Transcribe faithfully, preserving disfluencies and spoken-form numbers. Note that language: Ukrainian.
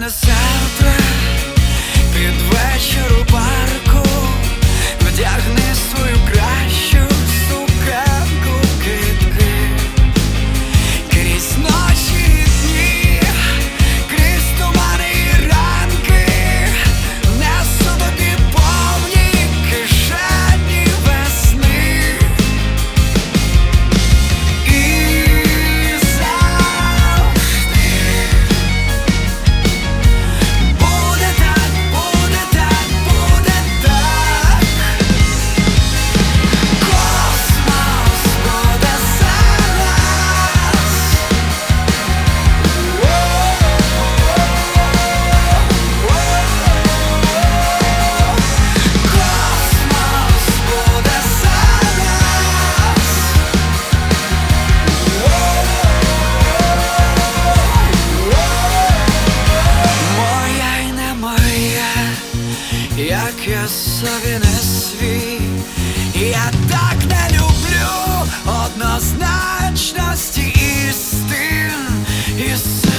мене завтра під вечір у парку. Вдягни свою кращу сукенку, кидки. Крізь ночі і дні, крізь тумани і ранки, несу тобі повні кишені весни. І завжди буде так, буде так, буде так. Космос буде за нас. Космос буде за нас. Моя й не моя, як я собі не свій. Я так не люблю однозначності істин і